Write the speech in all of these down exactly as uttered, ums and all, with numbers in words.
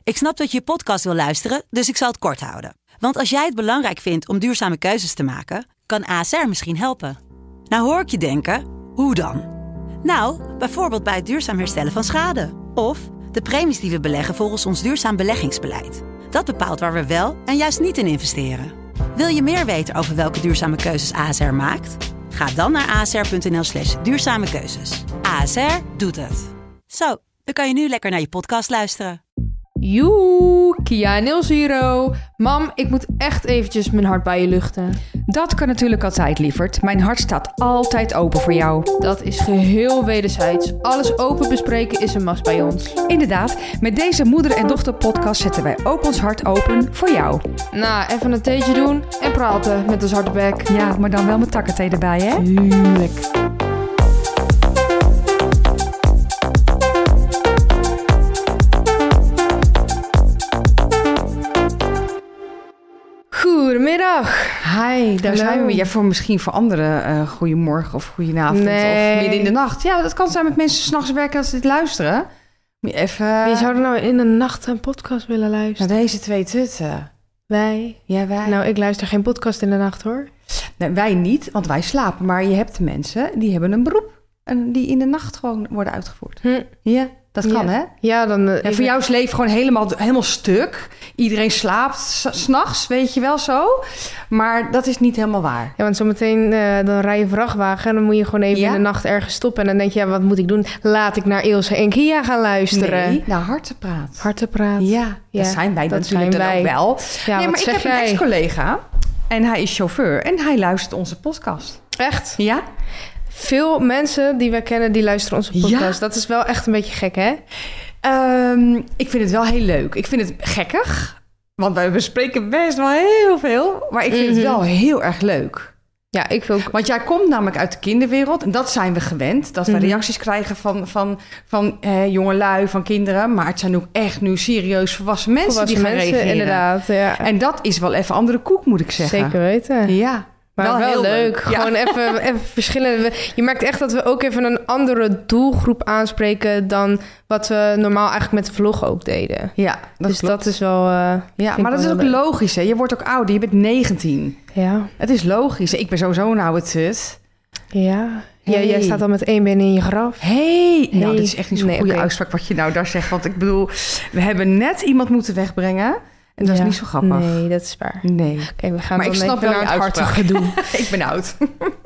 Ik snap dat je je podcast wil luisteren, dus ik zal het kort houden. Want als jij het belangrijk vindt om duurzame keuzes te maken, kan A S R misschien helpen. Nou hoor ik je denken, hoe dan? Nou, bijvoorbeeld bij het duurzaam herstellen van schade. Of de premies die we beleggen volgens ons duurzaam beleggingsbeleid. Dat bepaalt waar we wel en juist niet in investeren. Wil je meer weten over welke duurzame keuzes A S R maakt? Ga dan naar asr.nl slash duurzame keuzes. A S R doet het. Zo, dan kan je nu lekker naar je podcast luisteren. Joe, Kia en Niels hier. Mam, ik moet echt eventjes mijn hart bij je luchten. Dat kan natuurlijk altijd, lieverd. Mijn hart staat altijd open voor jou. Dat is geheel wederzijds. Alles open bespreken is een must bij ons. Inderdaad, met deze moeder- en dochter-podcast zetten wij ook ons hart open voor jou. Nou, even een theetje doen en praten met een zwarte bek. Ja, maar dan wel met takkenthee erbij, hè? Tuurlijk. Goedemiddag. Hi, daar Hallo. zijn we weer. Voor misschien voor anderen uh, goedemorgen of goedenavond Nee. of midden in de nacht. Ja, dat kan zijn met mensen 's nachts werken als ze dit luisteren. Moet je even... Wie zou er nou in de nacht een podcast willen luisteren? Naar deze twee tutten. Wij. Ja, wij. Nou, ik luister geen podcast in de nacht, hoor. Nee, wij niet, want wij slapen. Maar je hebt de mensen die hebben een beroep en die in de nacht gewoon worden uitgevoerd. Hm. Ja, dat kan, Ja. hè? Ja, dan... Uh, Ja, voor jou is leven gewoon helemaal, helemaal stuk. Iedereen slaapt s- 's nachts, weet je wel zo. Maar dat is niet helemaal waar. Ja, want zometeen uh, dan rij je vrachtwagen en dan moet je gewoon even Ja? in de nacht ergens stoppen. En dan denk je, ja, wat moet ik doen? Laat ik naar Ilse en Kia gaan luisteren. Nee, naar hartenpraat. Hartenpraat. Ja, Ja, dat zijn wij dat natuurlijk zijn dan wij. ook wel. Ja, nee, wat maar ik zeg heb jij? een ex-collega en hij is chauffeur en hij luistert onze podcast. Echt? Ja? Veel mensen die wij kennen, die luisteren onze podcast. Ja. Dat is wel echt een beetje gek, hè? Um, ik vind het wel heel leuk. Ik vind het gekkig, want wij bespreken best wel heel veel. Maar ik vind Mm-hmm. het wel heel erg leuk. Ja, ik ook. Want jij komt namelijk uit de kinderwereld. En dat zijn we gewend. Dat we Mm-hmm. reacties krijgen van, van, van eh, jongelui, van kinderen. Maar het zijn ook echt nu serieus volwassen mensen Volwassen die gaan mensen, reageren. inderdaad. Ja. En dat is wel even andere koek, moet ik zeggen. Zeker weten. Ja. Maar wel, heel leuk. Ja. Gewoon even, even verschillende... Je merkt echt dat we ook even een andere doelgroep aanspreken... dan wat we normaal eigenlijk met de vlog ook deden. Ja, dat dus klopt. dat is wel... Uh, Ja, maar dat is ook leuk. logisch, hè. Je wordt ook ouder. Je bent negentien. Ja. Het is logisch. Ik ben sowieso een oude tut. Ja. Hey. Ja, jij staat al met één been in je graf. Hey. Hey. Nou, dit is echt niet zo'n Nee, goede oké. uitspraak wat je nou daar zegt. Want ik bedoel, we hebben net iemand moeten wegbrengen. En dat Ja. is niet zo grappig. Nee, dat is waar. Nee. Oké, we gaan Maar dan ik snap even wel naar je het uitspraak. hartige gedoe. Ik ben oud.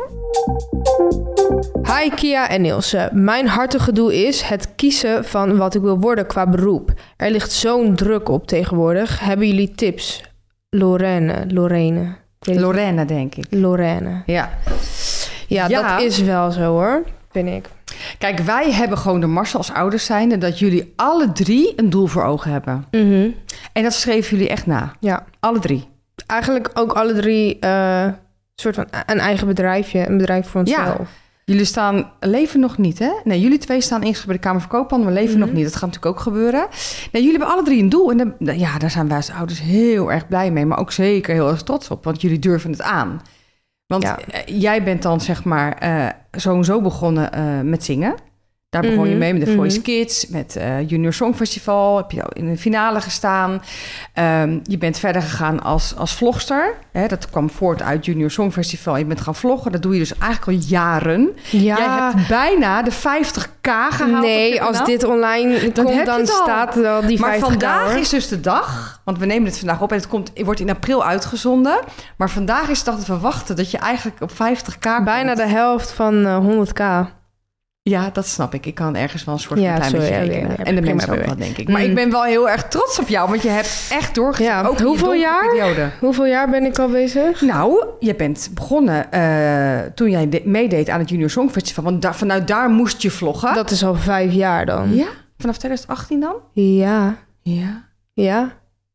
Hi Kia en Ilse. Mijn hartige doel is het kiezen van wat ik wil worden qua beroep. Er ligt zo'n druk op tegenwoordig. Hebben jullie tips? Lorraine, Lorraine. Ik weet het Lorena, denk ik. niet. Lorraine. Ja. Ja, Ja. dat is wel zo hoor, vind ik. Kijk, wij hebben gewoon de Marcel als ouders zijnde... dat jullie alle drie een doel voor ogen hebben. Mhm. En dat schreven jullie echt na. Ja, Alle drie. eigenlijk ook alle drie eh, soort van een eigen bedrijfje. Een bedrijf voor Ja. onszelf. Jullie staan, leven nog niet, hè? Nee, jullie twee staan ingeschreven bij de Kamer van Koophandel, maar leven Mhm. nog niet. Dat gaat natuurlijk ook gebeuren. Nee, jullie hebben alle drie een doel. En dan- ja, daar zijn wij als ouders heel erg blij mee. Maar ook zeker heel erg trots op, want jullie durven het aan. Want Ja. eh, jij bent dan, zeg maar, eh, zo en zo begonnen eh, met zingen. Daar begon je Mhm, mee met de Voice mhm. Kids, met uh, Junior Songfestival. Heb je in de finale gestaan. Um, je bent verder gegaan als, als vlogster. Hè, dat kwam voort uit Junior Songfestival. Je bent gaan vloggen. Dat doe je dus eigenlijk al jaren. Ja, Jij hebt bijna de vijftig k gehaald. op nee, je als kanaal. dit online Dan komt, heb je dan het al. staat er al die Maar vijftig k, vandaag hoor. is dus de dag, want we nemen het vandaag op en het, komt, het wordt in april uitgezonden. Maar vandaag is de dag dat we wachten dat je eigenlijk op vijftig k komt. Bijna de helft van uh, honderd k. Ja, dat snap ik. Ik kan ergens wel een soort Ja, van klein sorry, beetje ja, rekenen. ja, ja, en de prima, mensen ook prima. wel, denk ik. Maar Mm. ik ben wel heel erg trots op jou, want je hebt echt doorgezet. Ja, ook in je hoeveel donkere jaar? periode. Hoeveel jaar ben ik al bezig? Nou, je bent begonnen uh, toen jij de- meedeed aan het Junior Songfestival. Want da- vanuit daar moest je vloggen. Dat is al vijf jaar dan. Ja? Vanaf twintig achttien dan? Ja, Ja. ja.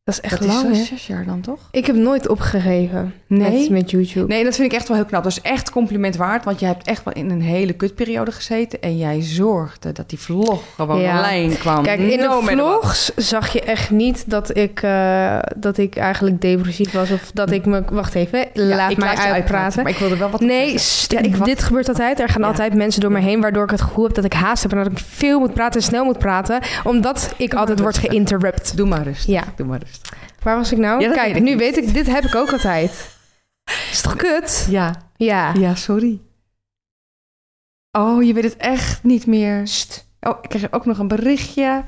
Dat is echt dat lang, is hè? zes jaar dan, toch? Ik heb nooit opgegeven Nee? met, met YouTube. Nee, dat vind ik echt wel heel knap. Dat is echt compliment waard, want jij hebt echt wel in een hele kutperiode gezeten en jij zorgde dat die vlog gewoon Ja. online kwam. Kijk, in No de matter what. vlogs zag je echt niet dat ik, uh, dat ik eigenlijk depressief was. Of dat ik me... Wacht even, Ja, laat ik mij laat je uitpraten. Maar ik wilde wel wat Nee, zeggen. st- Ja, ik wacht. dit gebeurt altijd. Er gaan Ja. altijd mensen door me heen... waardoor ik het gevoel heb dat ik haast heb... en dat ik veel moet praten en snel moet praten. Omdat ik maar altijd word rustig. geïnterrupt. Doe maar rustig. Ja. Doe maar rustig. Waar was ik nou? Ja, dat Kijk, weet ik nu niet. weet ik... Dit heb ik ook altijd. Is toch kut? Ja. Ja. Ja, sorry. Oh, je weet het echt niet meer. Sst. Oh, ik kreeg ook nog een berichtje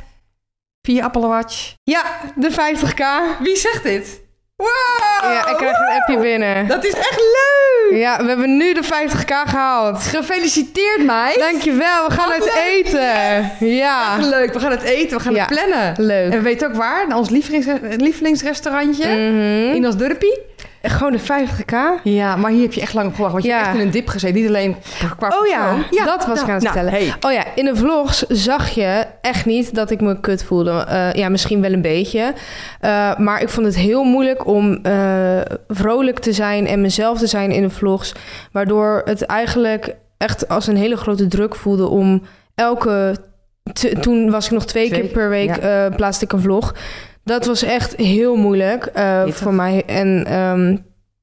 via Apple Watch. Ja, de vijftig k. Wie zegt dit? Wow! Ja, ik krijg een appje binnen. Dat is echt leuk! Ja, we hebben nu de vijftig k gehaald. Gefeliciteerd, meid! Dankjewel, we gaan Wat het leuk. eten. Ja. Echt leuk, we gaan het eten, we gaan Ja. het plannen. Leuk. En we weten ook waar, naar ons lievelings- lievelingsrestaurantje Mhm. in ons dorpie. Gewoon de vijftig k? Ja, maar hier heb je echt lang op gewacht, want je Ja. hebt echt in een dip gezeten. Niet alleen qua Oh ja, persoon. dat was ik aan het nou, vertellen. Hey. Oh ja, in de vlogs zag je echt niet dat ik me kut voelde. Uh, ja, misschien wel een beetje. Uh, maar ik vond het heel moeilijk om uh, vrolijk te zijn en mezelf te zijn in de vlogs. Waardoor het eigenlijk echt als een hele grote druk voelde om elke... T- toen was ik nog twee, Twee, keer per week ja. uh, plaatste ik een vlog. Dat was echt heel moeilijk uh, voor mij. En um,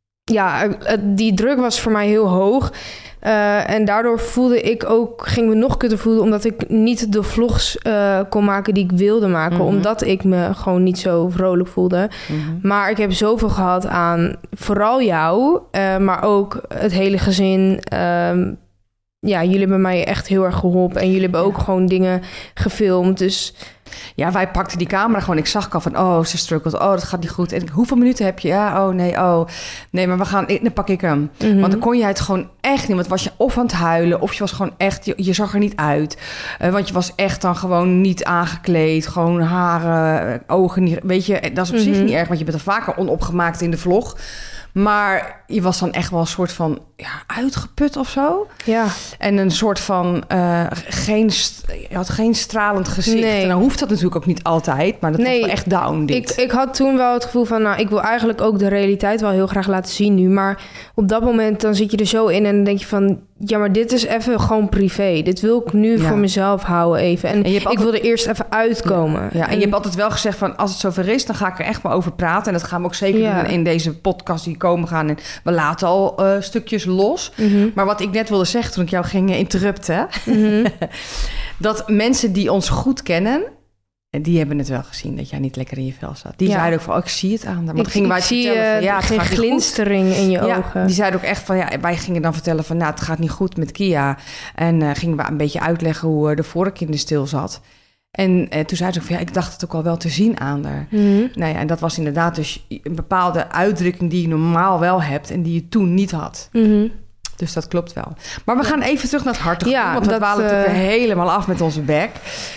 ja, die druk was voor mij heel hoog. Uh, en daardoor voelde ik ook, ging me nog kutter voelen... omdat ik niet de vlogs uh, kon maken die ik wilde maken. Mm-hmm. Omdat ik me gewoon niet zo vrolijk voelde. Mm-hmm. Maar ik heb zoveel gehad aan vooral jou... Uh, maar ook het hele gezin... Uh, ja, jullie hebben mij echt heel erg geholpen. En jullie hebben Ja. ook gewoon dingen gefilmd. Dus Ja, wij pakten die camera gewoon. Ik zag al van, oh, ze struggelt. Oh, dat gaat niet goed. En ik, hoeveel minuten heb je? Ja, oh, nee, oh. Nee, maar we gaan, dan pak ik hem. mm-hmm. Want dan kon je het gewoon echt niet. Want was je of aan het huilen, of je was gewoon echt... Je, je zag er niet uit. Uh, want je was echt dan gewoon niet aangekleed. Gewoon haren, ogen niet... Weet je, dat is op Mm-hmm. zich niet erg. Want je bent er vaker onopgemaakt in de vlog. Maar je was dan echt wel een soort van... Ja, uitgeput of zo. ja. En een soort van... Uh, geen, st- je had geen stralend gezicht. Nee. En dan hoeft dat natuurlijk ook niet altijd. Maar dat Nee, was wel echt down, dit. Ik, ik had toen wel het gevoel van... nou, ik wil eigenlijk ook de realiteit wel heel graag laten zien nu. Maar op dat moment dan zit je er zo in... en dan denk je van... ja, maar dit is even gewoon privé. Dit wil ik nu Ja. voor mezelf houden even. En, En je hebt ik altijd- wil er eerst even uitkomen. Ja, en, en je hebt altijd wel gezegd van... als het zover is, dan ga ik er echt wel over praten. En dat gaan we ook zeker Ja. doen in deze podcast die komen gaan. En we laten al uh, stukjes los. Mhm. Maar wat ik net wilde zeggen toen ik jou ging interrupten... Mhm. dat mensen die ons goed kennen... en die hebben het wel gezien dat jij niet lekker in je vel zat. Die Ja. zeiden ook van, oh, ik zie het aan haar. Maar Ik, dan gingen wij ik het zie vertellen van, uh, ja, het geen gaat niet goed. glinstering in je Ja, ogen. die zeiden ook echt van, ja, wij gingen dan vertellen van, nou, het gaat niet goed met Kia. En uh, gingen we een beetje uitleggen hoe uh, de vork in de stil zat. En uh, toen zei ze ook van, ja, ik dacht het ook al wel te zien aan haar. Mhm. Nou ja, en dat was inderdaad dus een bepaalde uitdrukking die je normaal wel hebt en die je toen niet had. Mhm. Dus dat klopt wel. Maar we gaan even terug naar het hartelijk Ja, want we dat, dwalen uh, natuurlijk weer helemaal af met onze bek.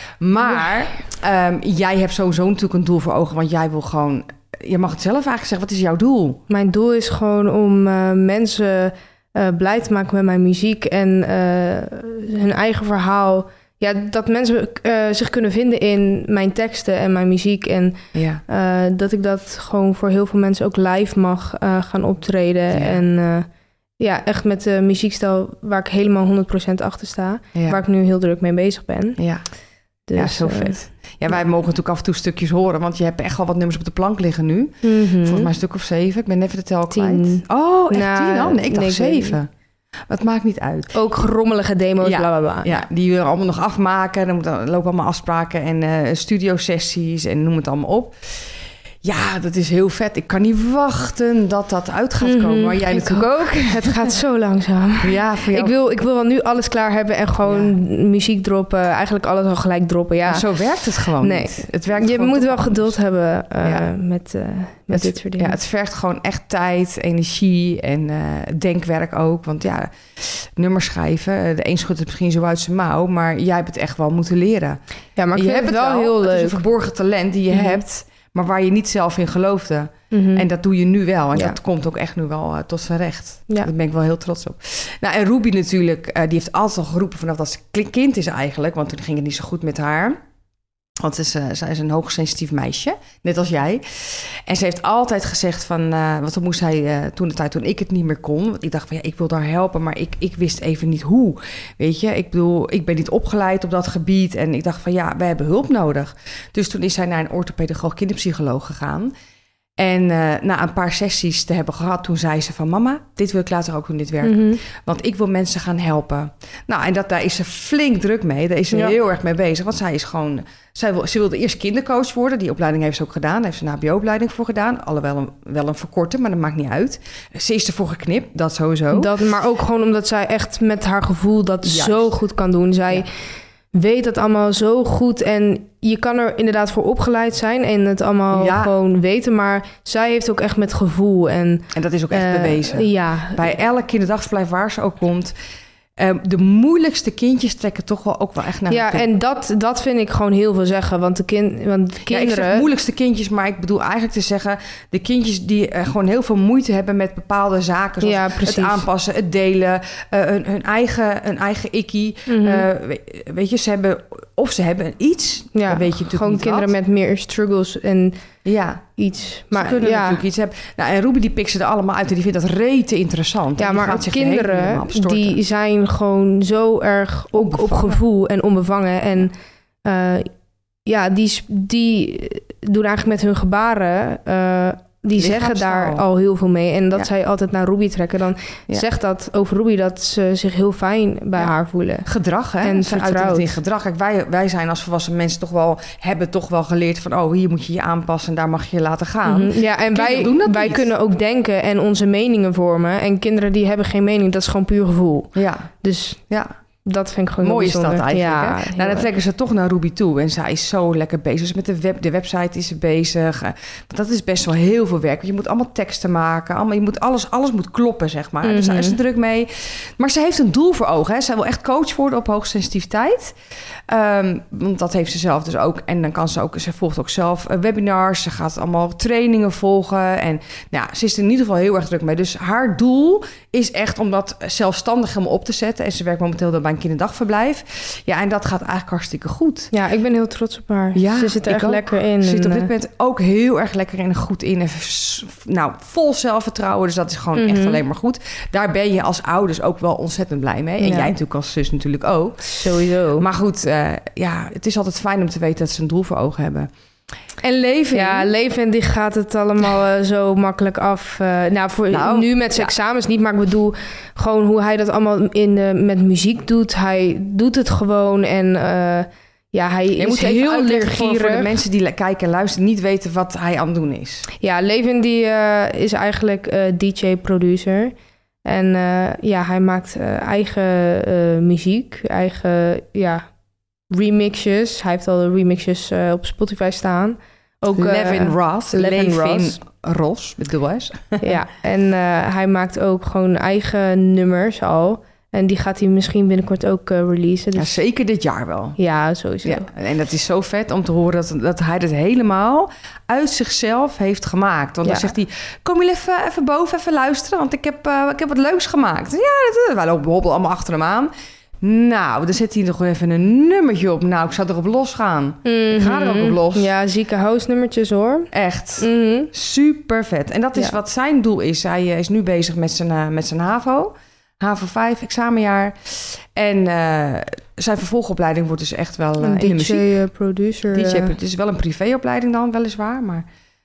Maar um, jij hebt sowieso natuurlijk een doel voor ogen, want jij wil gewoon... Je mag het zelf eigenlijk zeggen, wat is jouw doel? Mijn doel is gewoon om uh, mensen uh, blij te maken met mijn muziek en uh, hun eigen verhaal. Ja, dat mensen uh, zich kunnen vinden in mijn teksten en mijn muziek. En Ja. uh, dat ik dat gewoon voor heel veel mensen ook live mag uh, gaan optreden. Ja. En uh, ja, echt met de muziekstijl waar ik helemaal honderd procent achter sta. Ja. Waar ik nu heel druk mee bezig ben. Ja. Dus, ja, zo uh, vet. Ja, wij mogen natuurlijk af en toe stukjes horen, want je hebt echt wel wat nummers op de plank liggen nu. Mm-hmm. Volgens mij een stuk of zeven. Ik ben even de tel Tien. kwijt. Oh, echt Nou, tien al? Nee, ik dacht nee, ik weet zeven. Het maakt niet uit. Ook rommelige demo's, Ja. bla bla bla. Ja, die we allemaal nog afmaken. Er moeten- er lopen allemaal afspraken en uh, studiosessies en noem het allemaal op. Ja, dat is heel vet. Ik kan niet wachten dat dat uit gaat komen. Mhm, Maar jij ik natuurlijk ook. Het gaat zo langzaam. Ja, voor jou. Ik wil, ik wil wel nu alles klaar hebben en gewoon muziek droppen. Eigenlijk alles al gelijk droppen, ja. Maar zo werkt het gewoon Nee. niet. Het werkt Je gewoon moet toch wel anders. geduld hebben uh, Ja. met, uh, met Het- dit soort dingen. Ja, het vergt gewoon echt tijd, energie en uh, denkwerk ook. Want ja, nummers schrijven, de een schudt het misschien zo uit zijn mouw, maar jij hebt het echt wel moeten leren. Ja, maar ik je vind hebt het wel heel Het is een leuk. verborgen talent die je Mhm. hebt, maar waar je niet zelf in geloofde. Mhm. En dat doe je nu wel. En Ja. dat komt ook echt nu wel uh, tot zijn recht. Ja. Daar ben ik wel heel trots op. Nou, en Ruby natuurlijk, uh, die heeft altijd al geroepen vanaf dat ze kind is eigenlijk. Want toen ging het niet zo goed met haar. Want het is, uh, zij is een hoogsensitief meisje, net als jij. En ze heeft altijd gezegd van... Uh, want toen moest hij uh, toen de tijd toen ik het niet meer kon. Want ik dacht van ja, ik wil haar helpen, maar ik, ik wist even niet hoe. Weet je, ik bedoel, ik ben niet opgeleid op dat gebied. En ik dacht van ja, we hebben hulp nodig. Dus toen is zij naar een orthopedagoog kinderpsycholoog gegaan. En uh, na een paar sessies te hebben gehad, toen zei ze van... mama, dit wil ik later ook doen, dit werk. Mm-hmm. Want ik wil mensen gaan helpen. Nou, en dat, daar is ze flink druk mee. Daar is ze ja. heel erg mee bezig. Want zij is gewoon... Zij wil, ze wilde eerst kindercoach worden. Die opleiding heeft ze ook gedaan. Daar heeft ze een H B O-opleiding voor gedaan. Alhoewel een, wel een verkorte, maar dat maakt niet uit. Ze is ervoor geknipt, dat sowieso. Dat, maar ook gewoon omdat zij echt met haar gevoel dat Juist. zo goed kan doen. Zij... Ja. weet het allemaal zo goed en je kan er inderdaad voor opgeleid zijn en het allemaal ja. gewoon weten, maar zij heeft ook echt met gevoel. En, en dat is ook echt uh, bewezen. Ja. Bij elk kinderdagverblijf waar ze ook komt, uh, de moeilijkste kindjes trekken toch wel ook wel echt naar Ja, en dat, dat vind ik gewoon heel veel zeggen, want de, kind, want de kinderen... Ja, ik zeg moeilijkste kindjes, maar ik bedoel eigenlijk te zeggen... de kindjes die uh, gewoon heel veel moeite hebben met bepaalde zaken... zoals ja, het aanpassen, het delen, uh, hun, hun eigen, hun eigen ikkie. Mm-hmm. Uh, weet je, ze hebben... Of ze hebben iets, ja, weet je natuurlijk gewoon niet kinderen wat. met meer struggles en ja. iets. Maar ze kunnen ja. natuurlijk iets hebben. Nou, en Ruby die pikt ze er allemaal uit en die vindt dat rete interessant. Ja, en maar kinderen die zijn gewoon zo erg op, op gevoel en onbevangen. En uh, ja, die, die doen eigenlijk met hun gebaren... Uh, die zeggen daar al heel veel mee. En dat ja. zij altijd naar Ruby trekken. Dan ja. zegt dat over Ruby dat ze zich heel fijn bij ja. haar voelen. Gedrag, hè? En ze uiten het in gedrag. Kijk, wij, wij zijn als volwassen mensen toch wel... hebben toch wel geleerd van... oh, hier moet je je aanpassen en daar mag je je laten gaan. Mm-hmm. Ja, en wij, wij kunnen ook denken en onze meningen vormen. En kinderen die hebben geen mening. Dat is gewoon puur gevoel. Ja. Dus... ja. Dat vind ik gewoon mooi is dat eigenlijk. Ja, hè? Nou, dan trekken ze toch naar Ruby toe. En zij is zo lekker bezig. Dus met de, web, de website is ze bezig. Dat is best wel heel veel werk. Je moet allemaal teksten maken. Allemaal, je moet alles, alles moet kloppen, zeg maar. Mm-hmm. Dus daar is ze druk mee. Maar ze heeft een doel voor ogen. Hè? Zij wil echt coach worden op hoogsensitiviteit. Um, want dat heeft ze zelf dus ook. En dan kan ze ook... Ze volgt ook zelf webinars. Ze gaat allemaal trainingen volgen. En nou, ze is er in ieder geval heel erg druk mee. Dus haar doel is echt om dat zelfstandig helemaal op te zetten. En ze werkt momenteel bij een kinderdagverblijf. Ja, en dat gaat eigenlijk hartstikke goed. Ja, ik ben heel trots op haar. Ja, ze zit er echt ook. lekker in. Ze zit op dit en, moment ook heel erg lekker in en goed in. En nou, vol zelfvertrouwen. Dus dat is gewoon mm-hmm. echt alleen maar goed. Daar ben je als ouders ook wel ontzettend blij mee. En ja. jij natuurlijk als zus natuurlijk ook. Sowieso. Maar goed, uh, ja, het is altijd fijn om te weten dat ze een doel voor ogen hebben. En Leven. Ja, Leven, die gaat het allemaal uh, zo makkelijk af. Uh, nou, voor nou, nu met zijn ja. examens niet, maar ik bedoel gewoon hoe hij dat allemaal in uh, met muziek doet. Hij doet het gewoon en uh, ja, hij Je is moet heel leergierig. Voor, voor de mensen die kijken en luisteren niet weten wat hij aan het doen is. Ja, Leven die uh, is eigenlijk uh, D J-producer. En uh, ja, hij maakt uh, eigen uh, muziek, eigen ja, remixes. Hij heeft al de remixes uh, op Spotify staan. Ook, Levin uh, Ross. Levin Ross. Ross, bedoel eens. Ja, en uh, hij maakt ook gewoon eigen nummers al. En die gaat hij misschien binnenkort ook uh, releasen. Dus... Ja, zeker dit jaar wel. Ja, sowieso. Ja, en dat is zo vet om te horen dat, dat hij dat helemaal uit zichzelf heeft gemaakt. Want ja. dan zegt hij, kom je even, even boven, even luisteren. Want ik heb, uh, ik heb wat leuks gemaakt. Ja, dat, wij lopen hobbel allemaal achter hem aan. Nou, dan zet hij er gewoon even een nummertje op. Nou, ik zou erop losgaan. Mm-hmm. Ik ga er ook op los. Ja, zieke house nummertjes hoor. Echt. Mm-hmm. Super vet. En dat is ja. wat zijn doel is. Hij uh, is nu bezig met zijn, uh, met zijn HAVO. HAVO vijf, examenjaar. En uh, zijn vervolgopleiding wordt dus echt wel uh, een in de muziek. D J-producer. D J, het is wel een privéopleiding dan, weliswaar, maar...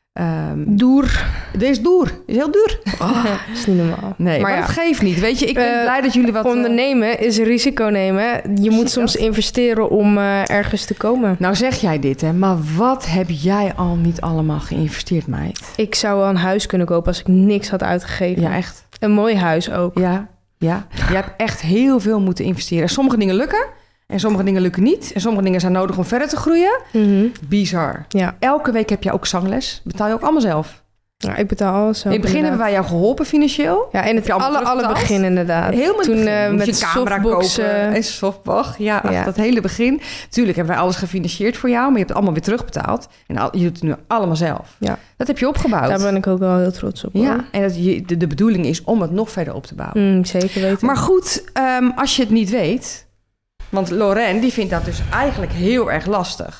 Um, duur. Deze is duur. Is heel duur. Oh, dat is niet normaal. Nee, maar, maar ja. dat geeft niet. Weet je, ik ben uh, blij dat jullie wat... Ondernemen is risico nemen. Je moet soms investeren om uh, ergens te komen. Nou zeg jij dit, hè. Maar wat heb jij al niet allemaal geïnvesteerd, meid? Ik zou wel een huis kunnen kopen als ik niks had uitgegeven. Ja, echt. Een mooi huis ook. Ja, ja. Je hebt echt heel veel moeten investeren. Sommige dingen lukken. En sommige dingen lukken niet. En sommige dingen zijn nodig om verder te groeien. Mm-hmm. Bizar. Ja. Elke week heb je ook zangles. Betaal je ook allemaal zelf? Ja, ik betaal alles zelf. In het begin inderdaad. hebben wij jou geholpen financieel. Ja, in het alle, alle begin inderdaad. Heel met Toen begin. Uh, met je camera softboxen. kopen en softbox. Ja, ach, ja, dat hele begin. Tuurlijk hebben wij alles gefinancierd voor jou. Maar je hebt het allemaal weer terugbetaald. En al, je doet het nu allemaal zelf. Ja. Dat heb je opgebouwd. Daar ben ik ook wel heel trots op. Hoor. Ja, en dat je, de, de bedoeling is om het nog verder op te bouwen. Mm, zeker weten. Maar goed, um, als je het niet weet... Want Lorraine, die vindt dat dus eigenlijk heel erg lastig.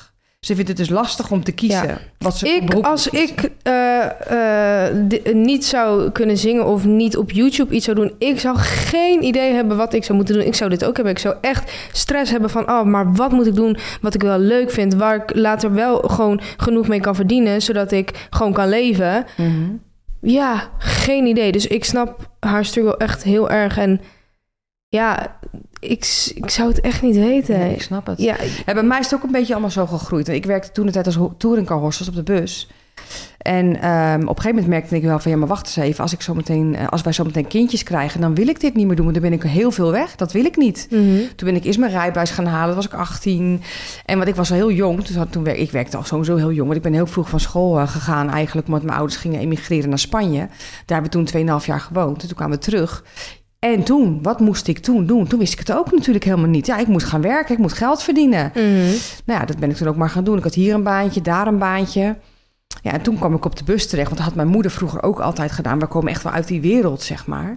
Ze vindt het dus lastig om te kiezen. Ja. Wat ze ik, als ik uh, uh, d- niet zou kunnen zingen of niet op YouTube iets zou doen... ik zou geen idee hebben wat ik zou moeten doen. Ik zou dit ook hebben. Ik zou echt stress hebben van... oh, maar wat moet ik doen wat ik wel leuk vind... waar ik later wel gewoon genoeg mee kan verdienen... zodat ik gewoon kan leven. Mm-hmm. Ja, geen idee. Dus ik snap haar struggle echt heel erg. En ja, ik, ik zou het echt niet weten. Nee, ik snap het. Ja. Ja, bij mij is het ook een beetje allemaal zo gegroeid. Ik werkte toen de tijd als touringcarhostess op de bus. En um, op een gegeven moment merkte ik wel van... ja, maar wacht eens even. Als, ik zo meteen, als wij zo meteen kindjes krijgen... dan wil ik dit niet meer doen. Want dan ben ik heel veel weg. Dat wil ik niet. Mm-hmm. Toen ben ik eerst mijn rijbewijs gaan halen. Dat was ik achttien. En want ik was al heel jong. Dus had, toen, ik werkte al sowieso heel jong. Want ik ben heel vroeg van school uh, gegaan eigenlijk... omdat mijn ouders gingen emigreren naar Spanje. Daar hebben we toen tweeënhalf jaar gewoond. En toen kwamen we terug... En toen, wat moest ik toen doen? Toen wist ik het ook natuurlijk helemaal niet. Ja, ik moet gaan werken, ik moet geld verdienen. Mm-hmm. Nou ja, dat ben ik toen ook maar gaan doen. Ik had hier een baantje, daar een baantje. Ja, en toen kwam ik op de bus terecht. Want dat had mijn moeder vroeger ook altijd gedaan. We komen echt wel uit die wereld, zeg maar.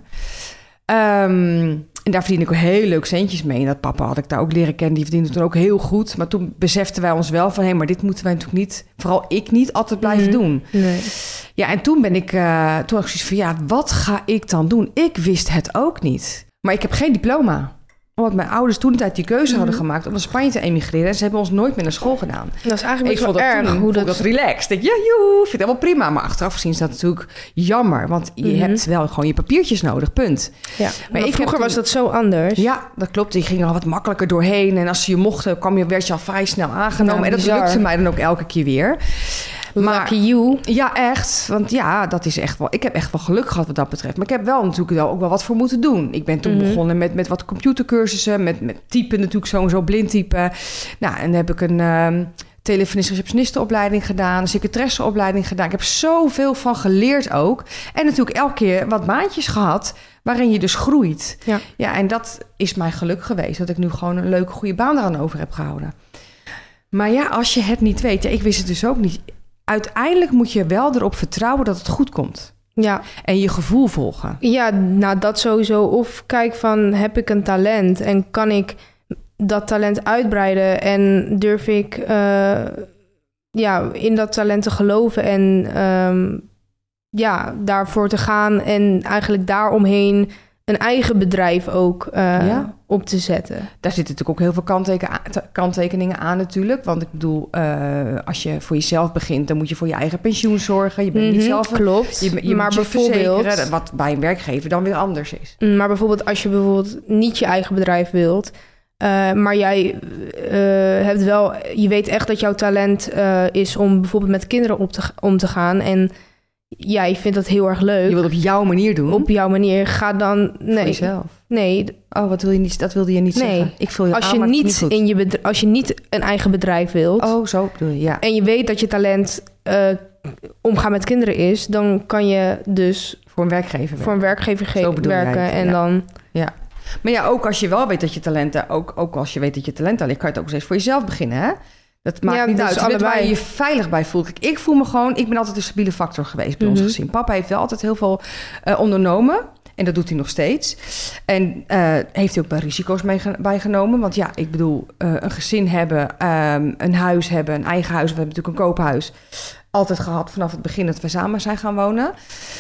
Um, en daar verdiende ik ook heel leuk centjes mee. En dat papa had ik daar ook leren kennen. Die verdiende toen ook heel goed. Maar toen beseften wij ons wel van... hé, maar dit moeten wij natuurlijk niet... vooral ik niet altijd blijven mm-hmm. doen. Nee. Ja, en toen ben ik... Uh, toen had ik zoiets van... ja, wat ga ik dan doen? Ik wist het ook niet. Maar ik heb geen diploma. Omdat mijn ouders toen de tijd die keuze mm-hmm. hadden gemaakt... om naar Spanje te emigreren. En ze hebben ons nooit meer naar school gedaan. Dat is eigenlijk wel dat erg. Toen, hoe dat... dat relaxed. Ik, ja, joe, vind het helemaal prima. Maar achteraf gezien is dat natuurlijk jammer. Want je mm-hmm. hebt wel gewoon je papiertjes nodig, punt. Ja, maar, maar ik vroeger toen... was dat zo anders. Ja, dat klopt. Die ging er al wat makkelijker doorheen. En als ze je mochten, kwam je, werd je al vrij snel aangenomen. Ja, en dat bizar. lukte mij dan ook elke keer weer. Maar, Lucky you. Ja, echt. Want ja, dat is echt wel... Ik heb echt wel geluk gehad wat dat betreft. Maar ik heb wel natuurlijk wel ook wel wat voor moeten doen. Ik ben toen mm-hmm. begonnen met, met wat computercursussen. Met, met typen natuurlijk, sowieso blind typen. Nou, en dan heb ik een... Um, telefonist-receptionistenopleiding gedaan, een secretaresseopleiding gedaan. Ik heb zoveel van geleerd ook. En natuurlijk elke keer wat maandjes gehad, waarin je dus groeit. Ja. Ja, en dat is mijn geluk geweest, dat ik nu gewoon een leuke, goede baan eraan over heb gehouden. Maar ja, als je het niet weet, ja, ik wist het dus ook niet. Uiteindelijk moet je wel erop vertrouwen dat het goed komt. Ja. En je gevoel volgen. Ja, nou dat sowieso. Of kijk van, heb ik een talent en kan ik dat talent uitbreiden en durf ik uh, ja, in dat talent te geloven en um, ja, daarvoor te gaan en eigenlijk daaromheen een eigen bedrijf ook uh, ja. op te zetten. Daar zitten natuurlijk ook heel veel kanteken aan, kanttekeningen aan natuurlijk. Want ik bedoel, uh, als je voor jezelf begint, dan moet je voor je eigen pensioen zorgen. Je bent mm-hmm, niet zelf... Klopt. Je, je maar moet je bijvoorbeeld, verzekeren, wat bij een werkgever dan weer anders is. Maar bijvoorbeeld als je bijvoorbeeld niet je eigen bedrijf wilt... Uh, maar jij uh, hebt wel... Je weet echt dat jouw talent uh, is om bijvoorbeeld met kinderen op te, om te gaan. En jij vindt dat heel erg leuk. Je wilt op jouw manier doen? Op jouw manier. Ga dan... Nee. Voor jezelf? Nee. Oh, wat wil je niet, dat wilde je niet nee. zeggen? Ik vul je als aan, je maar niet niet goed. in je bedrijf, als je niet een eigen bedrijf wilt... Oh, zo bedoel je, ja. En je weet dat je talent uh, omgaan met kinderen is... dan kan je dus... Voor een werkgever Voor een werkgever ge- werken. Jij, en ja. dan... Ja. Maar ja, ook als je wel weet dat je talenten... Ook, ook als je weet dat je talenten ligt... kan je het ook steeds voor jezelf beginnen, hè? Dat maakt ja, niet dus uit. allebei. Waar je je veilig bij voelt. Kijk, ik voel me gewoon... Ik ben altijd een stabiele factor geweest bij mm-hmm. ons gezin. Papa heeft wel altijd heel veel uh, ondernomen. En dat doet hij nog steeds. En uh, heeft hij ook bij risico's mee bijgenomen. Want ja, ik bedoel... Uh, een gezin hebben, um, een huis hebben, een eigen huis. We hebben natuurlijk een koophuis. Altijd gehad vanaf het begin dat we samen zijn gaan wonen.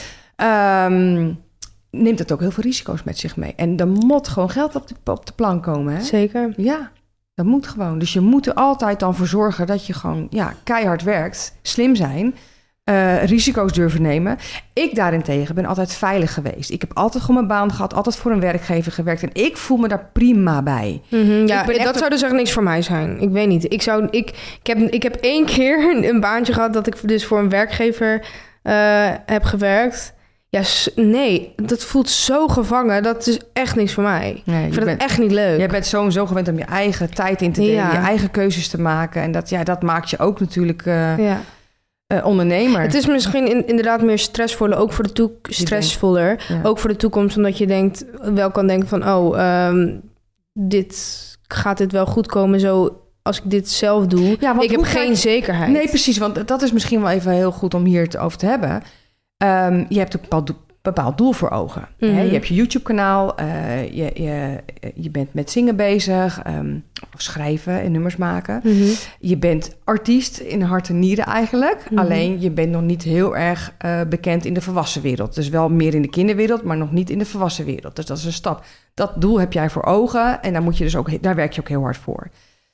Um, neemt het ook heel veel risico's met zich mee. En er moet gewoon geld op de, op de plank komen. Hè? Zeker. Ja, dat moet gewoon. Dus je moet er altijd dan voor zorgen dat je gewoon ja, keihard werkt, slim zijn, uh, risico's durven nemen. Ik daarentegen ben altijd veilig geweest. Ik heb altijd gewoon mijn baan gehad, altijd voor een werkgever gewerkt. En ik voel me daar prima bij. Mm-hmm, ja, dat een... zou dus echt niks voor mij zijn. Ik weet niet. Ik, zou, ik, ik, heb, ik heb één keer een, een baantje gehad dat ik dus voor een werkgever uh, heb gewerkt. Ja, nee, dat voelt zo gevangen. Dat is echt niks voor mij. Nee, ik vind bent, het echt niet leuk. Jij bent zo en zo gewend om je eigen tijd in te delen, ja. je eigen keuzes te maken. En dat, ja, dat maakt je ook natuurlijk uh, ja. uh, ondernemer. Het is misschien in, inderdaad meer stressvoller, ook voor de toekomst, stressvoller, ja. ook voor de toekomst, omdat je denkt, wel kan denken van, oh, um, dit gaat dit wel goed komen zo. Als ik dit zelf doe, ja, ik heb geen kijk... zekerheid. Nee, precies, want dat is misschien wel even heel goed om hier het over te hebben. Um, je hebt een bepaald, bepaald doel voor ogen. Mm-hmm. Hè, je hebt je YouTube-kanaal, uh, je, je, je bent met zingen bezig, um, of schrijven en nummers maken. Mm-hmm. Je bent artiest in hart en nieren eigenlijk. Mm-hmm. Alleen je bent nog niet heel erg uh, bekend in de volwassen wereld. Dus wel meer in de kinderwereld, maar nog niet in de volwassen wereld. Dus dat is een stap. Dat doel heb jij voor ogen en daar, moet je dus ook, daar werk je ook heel hard voor.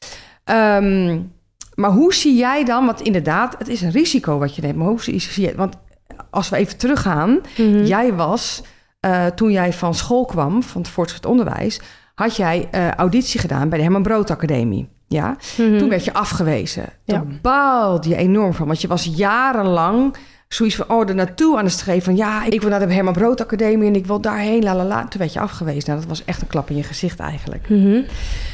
Um, maar hoe zie jij dan, want inderdaad, het is een risico wat je neemt. Maar hoe zie je, want als we even teruggaan, mm-hmm. jij was, uh, toen jij van school kwam, van het voortgezet onderwijs, had jij uh, auditie gedaan bij de Herman Brood Academie. Ja? Mm-hmm. Toen werd je afgewezen. Toen ja. baalde je enorm van, want je was jarenlang zoiets van, oh, er naartoe aan het streven van, ja, ik wil naar de Herman Brood Academie en ik wil daarheen, la la la. Toen werd je afgewezen. Nou, dat was echt een klap in je gezicht eigenlijk. Mm-hmm.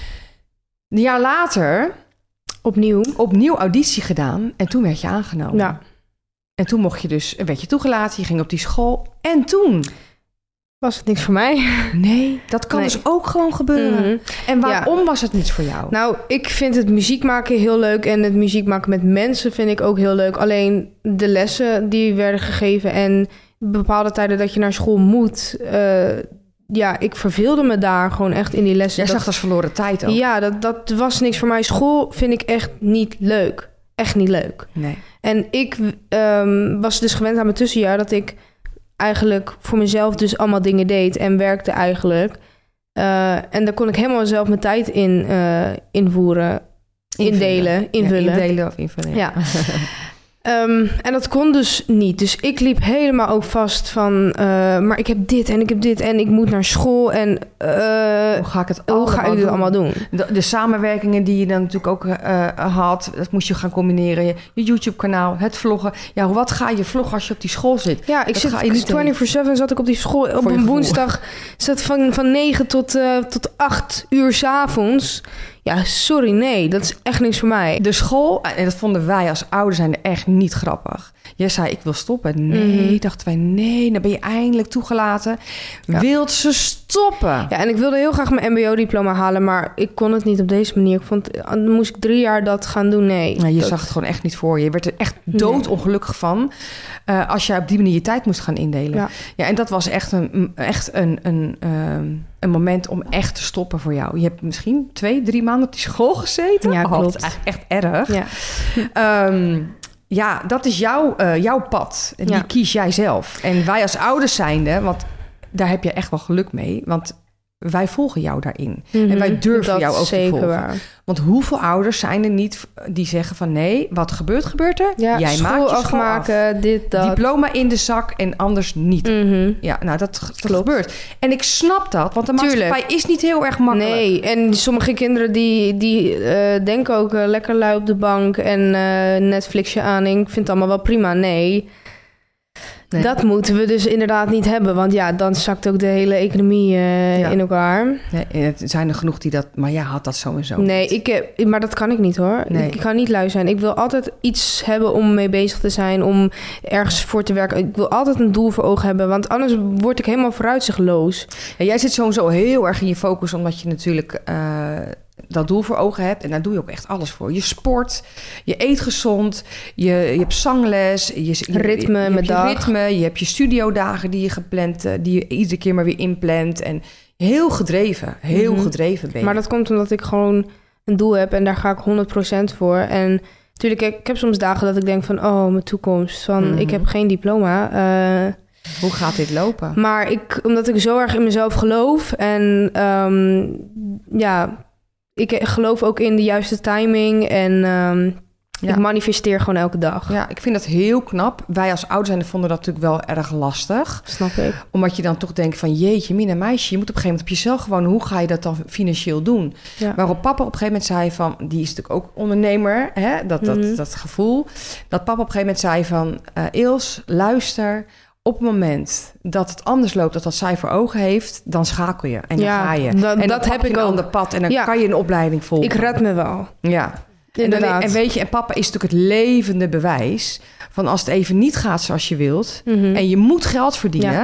Een jaar later, opnieuw, opnieuw auditie gedaan en toen werd je aangenomen. Ja. En toen mocht je dus, werd je toegelaten, je ging op die school. En toen was het niks voor mij. Nee, dat kan nee. dus ook gewoon gebeuren. Mm-hmm. En waarom ja. was het niets voor jou? Nou, ik vind het muziek maken heel leuk. En het muziek maken met mensen vind ik ook heel leuk. Alleen de lessen die werden gegeven en bepaalde tijden dat je naar school moet. Uh, ja, ik verveelde me daar gewoon echt in die lessen. Jij dat, zag dat als verloren tijd ook. Ja, dat, dat was niks voor mij. School vind ik echt niet leuk. Echt niet leuk. Nee. En ik um, was dus gewend aan mijn tussenjaar dat ik eigenlijk voor mezelf dus allemaal dingen deed en werkte eigenlijk. Uh, en daar kon ik helemaal zelf mijn tijd in uh, invoeren, invullen. indelen, invullen. Ja, indelen of invullen. Ja. ja. Um, en dat kon dus niet. Dus ik liep helemaal ook vast van, uh, maar ik heb dit en ik heb dit en ik moet naar school en uh, hoe ga ik het hoe ga ik dit doen? allemaal doen? De, de samenwerkingen die je dan natuurlijk ook uh, had, dat moest je gaan combineren. Je, je YouTube-kanaal, het vloggen. Ja, wat ga je vloggen als je op die school zit? Ja, ik dat zit vierentwintig zeven zat ik op die school. Op een gevoel. woensdag zat van, van negen tot, uh, tot acht uur 's avonds. Ja, sorry, nee, dat is echt niks voor mij. De school, en dat vonden wij als ouders zijn echt niet grappig. Jij zei, ik wil stoppen. Nee, mm. dachten wij, nee, dan ben je eindelijk toegelaten. Ja. Wilt ze stoppen? Ja, en ik wilde heel graag mijn mbo-diploma halen, maar ik kon het niet op deze manier. Ik vond, dan moest ik drie jaar dat gaan doen, nee. Nou, je dat... zag het gewoon echt niet voor je. Je werd er echt doodongelukkig van uh, als jij op die manier je tijd moest gaan indelen. Ja, ja en dat was echt een, echt een, een, um, een moment om echt te stoppen voor jou. Je hebt misschien twee, drie maanden op die school gezeten. Ja, klopt. Oh, dat is eigenlijk echt erg. Ja. Um, Ja, dat is jouw, uh, jouw pad. En die ja. kies jij zelf. En wij als ouders zijnde, want daar heb je echt wel geluk mee. Want wij volgen jou daarin. Mm-hmm, en wij durven dat jou ook zeker te volgen. Waar. Want hoeveel ouders zijn er niet die zeggen van nee, wat gebeurt, gebeurt er. Ja, jij school maakt je afmaken, af. dit, dat. Diploma in de zak en anders niet. Mm-hmm. Ja, nou, dat, dat gebeurt. En ik snap dat, want de Tuurlijk. maatschappij is niet heel erg makkelijk. Nee, en sommige kinderen die, die uh, denken ook uh, lekker lui op de bank en uh, Netflixje aan. Ik vind het allemaal wel prima. Nee. Nee. Dat moeten we dus inderdaad niet hebben. Want ja, dan zakt ook de hele economie uh, ja. in elkaar. Nee, het zijn er genoeg die dat... Maar jij had dat sowieso Nee, niet. ik, maar dat kan ik niet hoor. Nee. Ik kan niet lui zijn. Ik wil altijd iets hebben om mee bezig te zijn. Om ergens voor te werken. Ik wil altijd een doel voor ogen hebben. Want anders word ik helemaal vooruitzichtloos. Ja, jij zit sowieso heel erg in je focus. Omdat je natuurlijk... Uh, dat doel voor ogen hebt. En daar doe je ook echt alles voor. Je sport, je eet gezond, je, je hebt zangles, je, je ritme, je, je, met je, dag. ritme, je hebt je studiodagen die je gepland, die je iedere keer maar weer inplant. En heel gedreven, heel mm-hmm. gedreven ben je. Maar dat komt omdat ik gewoon een doel heb en daar ga ik honderd procent voor. En natuurlijk, ik, ik heb soms dagen dat ik denk van, oh, mijn toekomst. Van, mm-hmm. ik heb geen diploma. Uh, Hoe gaat dit lopen? Maar ik, omdat ik zo erg in mezelf geloof en um, ja... Ik geloof ook in de juiste timing en um, ja. ik manifesteer gewoon elke dag. Ja, ik vind dat heel knap. Wij als ouders vonden dat natuurlijk wel erg lastig. Snap ik. Omdat je dan toch denkt van jeetje, mina meisje, je moet op een gegeven moment op jezelf gewoon, hoe ga je dat dan financieel doen? Ja. Waarop papa op een gegeven moment zei van, die is natuurlijk ook ondernemer, hè? Dat, dat, mm-hmm. dat gevoel. Dat papa op een gegeven moment zei van, uh, Ils, luister... Op het moment dat het anders loopt, dat dat zij voor ogen heeft, dan schakel je en dan ja, ga je. Dat, en dan dat heb ik je een ook. ander pad en dan ja. kan je een opleiding volgen. Ik red me wel. Ja, inderdaad. En, dan, en weet je, en papa is natuurlijk het levende bewijs van als het even niet gaat zoals je wilt mm-hmm. en je moet geld verdienen, ja.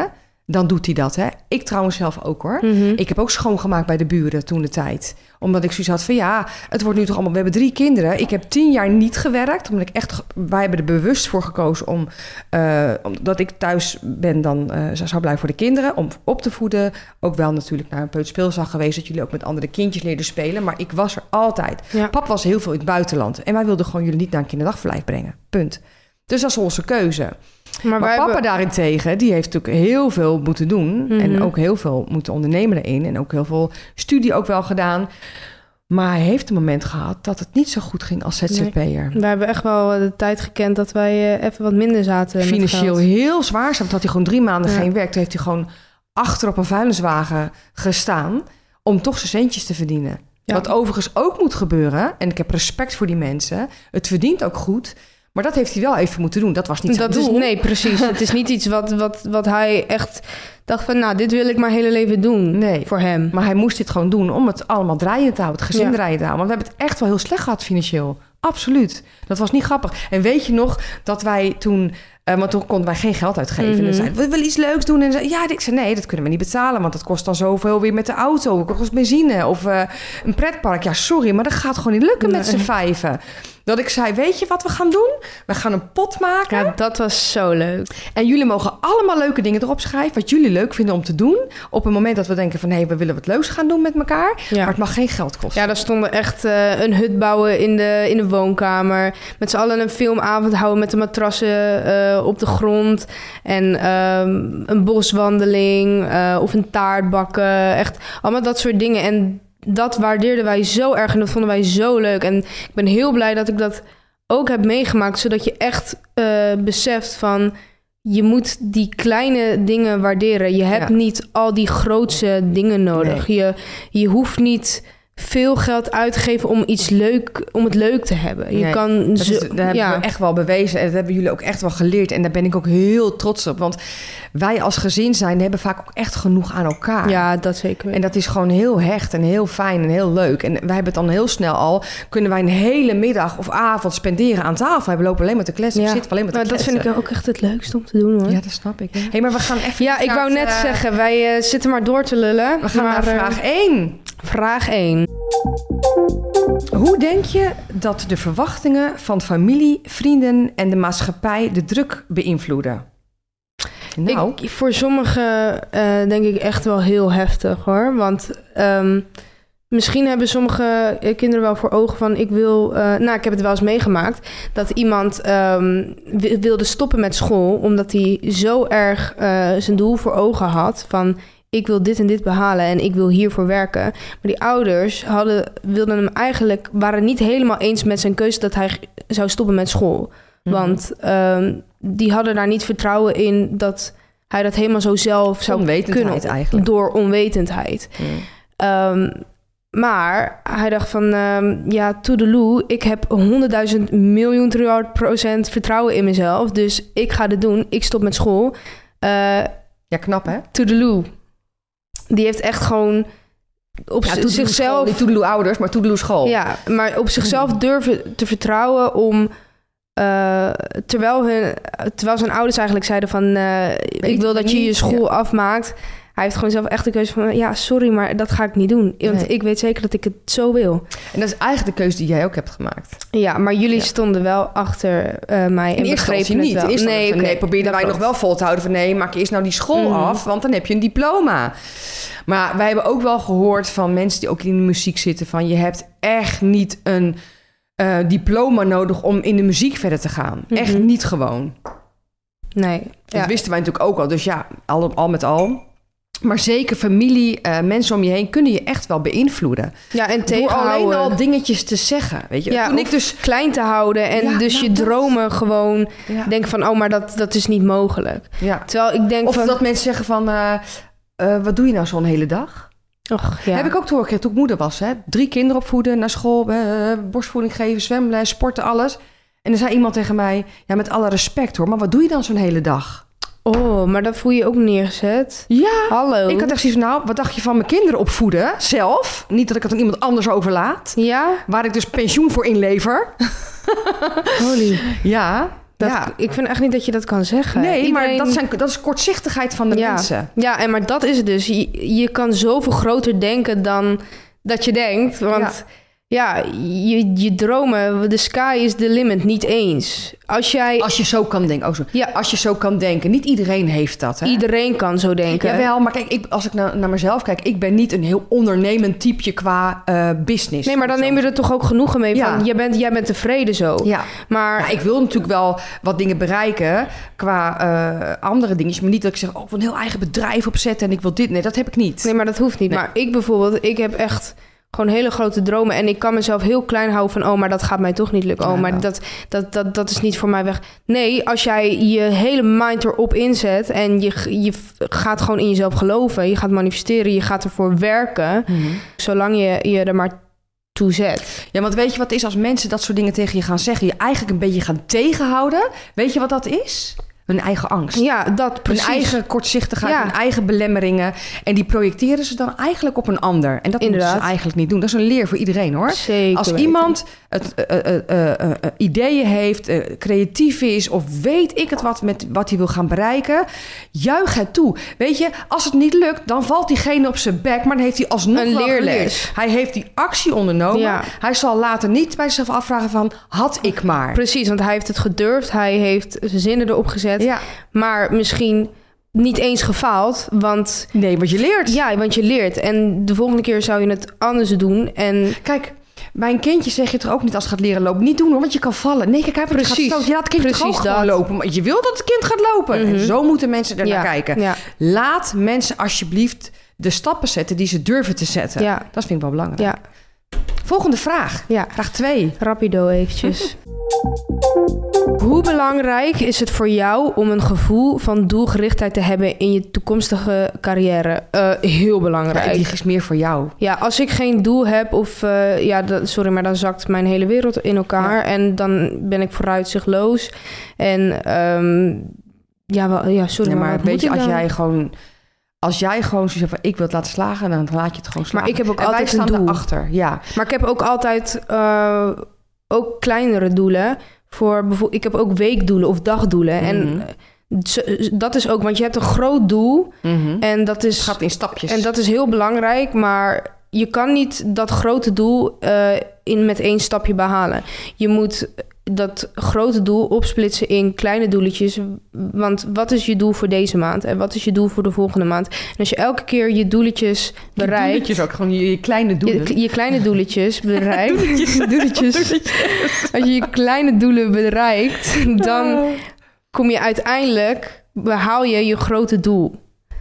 dan doet hij dat. Hè? Ik trouwens zelf ook hoor. Mm-hmm. Ik heb ook schoongemaakt bij de buren toen de tijd. Omdat ik zoiets had van ja, het wordt nu toch allemaal... We hebben drie kinderen. Ik heb tien jaar niet gewerkt. Omdat ik echt... Wij hebben er bewust voor gekozen om... Uh, omdat ik thuis ben dan... Uh, zou blijven voor de kinderen. Om op te voeden. Ook wel natuurlijk naar een peuterspeelzaal geweest. Dat jullie ook met andere kindjes leerden spelen. Maar ik was er altijd. Ja. Pap was heel veel in het buitenland. En wij wilden gewoon jullie niet naar een kinderdagverblijf brengen. Punt. Dus dat is onze keuze. Maar, maar papa hebben... daarentegen, die heeft natuurlijk heel veel moeten doen. Mm-hmm. En ook heel veel moeten ondernemen erin. En ook heel veel studie ook wel gedaan. Maar hij heeft een moment gehad dat het niet zo goed ging als Z Z P'er. Nee. We hebben echt wel de tijd gekend dat wij even wat minder zaten. Financieel heel zwaar. Want had hij gewoon drie maanden ja. geen werk. Toen heeft hij gewoon achter op een vuilniswagen gestaan om toch zijn centjes te verdienen. Ja. Wat overigens ook moet gebeuren. En ik heb respect voor die mensen. Het verdient ook goed. Maar dat heeft hij wel even moeten doen. Dat was niet zijn dat doel. Is, nee, precies. Het is niet iets wat, wat, wat hij echt dacht van... nou, dit wil ik mijn hele leven doen nee, voor hem. Maar hij moest dit gewoon doen om het allemaal draaiend te houden. Het gezin ja. draaiend te houden. Want we hebben het echt wel heel slecht gehad financieel. Absoluut. Dat was niet grappig. En weet je nog dat wij toen... Uh, want toen konden wij geen geld uitgeven. Mm-hmm. En dan zeiden we, we willen iets leuks doen. En zei, ja, ik zei, nee, dat kunnen we niet betalen. Want dat kost dan zoveel weer met de auto. Het kost benzine of uh, een pretpark. Ja, sorry, maar dat gaat gewoon niet lukken nee. met z'n vijven. Dat ik zei, weet je wat we gaan doen? We gaan een pot maken. Ja, dat was zo leuk. En jullie mogen allemaal leuke dingen erop schrijven. Wat jullie leuk vinden om te doen. Op een moment dat we denken van... hé, hey, we willen wat leuks gaan doen met elkaar. Ja. Maar het mag geen geld kosten. Ja, daar stonden echt uh, een hut bouwen in de, in de woonkamer. Met z'n allen een filmavond houden met de matrassen uh, op de grond. En um, een boswandeling. Uh, of een taart bakken. Echt allemaal dat soort dingen. En... dat waardeerden wij zo erg en dat vonden wij zo leuk. En ik ben heel blij dat ik dat ook heb meegemaakt... zodat je echt uh, beseft van... je moet die kleine dingen waarderen. Je hebt ja. niet al die grootse dingen nodig. Nee. Je, je hoeft niet veel geld uit te geven om iets leuk, om het leuk te hebben. Je nee, kan dat, is, dat hebben ja. we echt wel bewezen. En dat hebben jullie ook echt wel geleerd. En daar ben ik ook heel trots op. Want wij als gezin zijn, hebben vaak ook echt genoeg aan elkaar. Ja, dat zeker. En dat is gewoon heel hecht en heel fijn en heel leuk. En wij hebben het dan heel snel al... kunnen wij een hele middag of avond spenderen aan tafel. We lopen alleen maar te kletsen. Ja. We zitten alleen maar te maar kletsen. Dat vind ik ook echt het leukste om te doen, hoor. Ja, dat snap ik. Hé, hey, maar we gaan even... Ja, ik wou net uh, zeggen, wij uh, zitten maar door te lullen. We gaan maar, naar vraag één. Vraag één. Hoe denk je dat de verwachtingen van familie, vrienden en de maatschappij de druk beïnvloeden? Nou. Ik, voor sommigen uh, denk ik echt wel heel heftig, hoor. Want um, misschien hebben sommige kinderen wel voor ogen van... ik wil... Uh, nou, ik heb het wel eens meegemaakt... dat iemand um, wilde stoppen met school... omdat hij zo erg uh, zijn doel voor ogen had van... ik wil dit en dit behalen en ik wil hiervoor werken. Maar die ouders hadden, wilden hem eigenlijk... waren niet helemaal eens met zijn keuze... dat hij zou stoppen met school. Mm-hmm. Want um, die hadden daar niet vertrouwen in... dat hij dat helemaal zo zelf zou onwetendheid kunnen. Eigenlijk. Door onwetendheid. Mm. Um, maar hij dacht van... Um, ja, toedeloe, ik heb honderdduizend miljoen triljard procent vertrouwen in mezelf. Dus ik ga dit doen. Ik stop met school. Uh, ja, knap, hè? Toedeloe. Die heeft echt gewoon op ja, z- zichzelf... Niet toedeloe ouders, maar toedeloe school. Ja, maar op zichzelf durven te vertrouwen om... Uh, terwijl, hun, terwijl zijn ouders eigenlijk zeiden van... Uh, ik wil dat je je school ja. afmaakt. Hij heeft gewoon zelf echt de keuze van... ja, sorry, maar dat ga ik niet doen. Want nee. ik weet zeker dat ik het zo wil. En dat is eigenlijk de keuze die jij ook hebt gemaakt. Ja, maar jullie ja. stonden wel achter uh, mij. En begrepen niet. het wel. Eerst nee, van, okay, nee, probeerden wij klopt. nog wel vol te houden van... nee, maak eerst nou die school mm. af, want dan heb je een diploma. Maar wij hebben ook wel gehoord van mensen die ook in de muziek zitten... van je hebt echt niet een... Uh, diploma nodig om in de muziek verder te gaan. Mm-hmm. Echt niet gewoon. Nee. Dat ja. wisten wij natuurlijk ook al. Dus ja, al, al met al. Maar zeker familie, uh, mensen om je heen... kunnen je echt wel beïnvloeden. Ja, en door alleen al dingetjes te zeggen. Weet je? Ja, Toen ik dus klein te houden. En ja, dus nou, je dat... dromen gewoon... Ja. denken van, oh, maar dat, dat is niet mogelijk. Ja. Terwijl ik denk of van... dat mensen zeggen van... Uh, uh, wat doe je nou zo'n hele dag? Och, ja. Heb ik ook te horen toen ik moeder was. Hè? Drie kinderen opvoeden, naar school, uh, borstvoeding geven, zwemles, sporten, alles. En dan zei iemand tegen mij, ja, met alle respect hoor, maar wat doe je dan zo'n hele dag? Oh, maar dat voel je ook neergezet. Ja. Hallo. Ik had echt zoiets van, nou, wat dacht je van mijn kinderen opvoeden? Zelf. Niet dat ik het aan iemand anders overlaat. Ja. Waar ik dus pensioen voor inlever. Holy. Ja. Dat, Ja. Ik vind echt niet dat je dat kan zeggen. Nee, Iedereen... maar dat, zijn, dat is kortzichtigheid van de ja. mensen. Ja, en maar dat is het dus. Je, je kan zoveel groter denken dan dat je denkt. Want ja, ja je, je dromen, the sky is the limit, niet eens. Als jij... Als je zo kan denken. Oh, zo. Ja. Als je zo kan denken. Niet iedereen heeft dat. Hè? Iedereen kan zo denken. Jawel, maar kijk, ik, als ik naar, naar mezelf kijk... ik ben niet een heel ondernemend typeje qua uh, business. Nee, maar dan zo. neem je er toch ook genoegen mee Ja. van... Jij bent, jij bent tevreden zo. Ja. Maar Ja, ik wil natuurlijk wel wat dingen bereiken qua uh, andere dingen. Maar niet dat ik zeg, oh, ik wil een heel eigen bedrijf opzetten... en ik wil dit. Nee, dat heb ik niet. Nee, maar dat hoeft niet. Nee. Maar ik bijvoorbeeld, ik heb echt... gewoon hele grote dromen. En ik kan mezelf heel klein houden van... oh, maar dat gaat mij toch niet lukken. Ja, oh, maar ja. dat, dat, dat, dat is niet voor mij weg. Nee, als jij je hele mind erop inzet... en je, je gaat gewoon in jezelf geloven... je gaat manifesteren, je gaat ervoor werken... Mm-hmm. zolang je je er maar toe zet. Ja, want weet je wat het is als mensen dat soort dingen tegen je gaan zeggen... je eigenlijk een beetje gaan tegenhouden? Weet je wat dat is? Hun eigen angst. Ja, dat precies. Hun eigen kortzichtigheid, Ja. hun eigen belemmeringen. En die projecteren ze dan eigenlijk op een ander. En dat Inderdaad. moeten ze eigenlijk niet doen. Dat is een leer voor iedereen, hoor. Zeker Als weten. iemand het, uh, uh, uh, uh, ideeën heeft, uh, creatief is... of weet ik het wat met wat hij wil gaan bereiken... juich het toe. Weet je, als het niet lukt, dan valt diegene op zijn bek... maar dan heeft hij alsnog Een wel leerles. geleerd. Hij heeft die actie ondernomen. Ja. Hij zal later niet bij zichzelf afvragen van... had ik maar. Precies, want hij heeft het gedurfd. Hij heeft zijn zinnen erop gezet. Ja. Maar misschien niet eens gefaald, want... Nee, wat je leert. Ja, want je leert. En de volgende keer zou je het anders doen. En Kijk, bij een kindje zeg je toch ook niet als het gaat leren lopen... niet doen hoor, want je kan vallen. Nee, kijk, hij heeft Precies. gaat stoten. Ja, het kind Precies toch ook gewoon dat. lopen. Maar je wil dat het kind gaat lopen. Mhm. En zo moeten mensen er ja, naar kijken. Ja, Laat mensen alsjeblieft de stappen zetten die ze durven te zetten. ja, Dat vind ik wel belangrijk. ja, Volgende vraag. ja. Vraag twee. Rapido eventjes. Hoe belangrijk is het voor jou om een gevoel van doelgerichtheid te hebben in je toekomstige carrière? Uh, heel belangrijk. Ja, die is meer voor jou. Ja, als ik geen doel heb of... Uh, ja, dat, sorry, maar dan zakt mijn hele wereld in elkaar. Ja. En dan ben ik vooruitzichtloos. En um, ja, wel, ja, sorry, Ja, maar, maar wat weet moet je, ik als dan? jij gewoon... Als jij gewoon zo zegt van ik wil het laten slagen, dan laat je het gewoon slagen. Maar ik heb ook en altijd wij een staan doel. erachter. Ja. Maar ik heb ook altijd uh, ook kleinere doelen. Voor bijvoorbeeld, ik heb ook weekdoelen of dagdoelen. Mm-hmm. En uh, dat is ook, want je hebt een groot doel. Mm-hmm. En dat is, Het gaat in stapjes. en dat is heel belangrijk, maar je kan niet dat grote doel uh, in met één stapje behalen. Je moet dat grote doel opsplitsen in kleine doeletjes. Want wat is je doel voor deze maand? En wat is je doel voor de volgende maand? En als je elke keer je doeletjes bereikt... Doeletjes ook, gewoon je, je kleine doelen. Je, je kleine doeletjes bereikt. doeletjes. doeletjes. Doeletjes. Als je je kleine doelen bereikt, dan kom je uiteindelijk... behaal je je grote doel.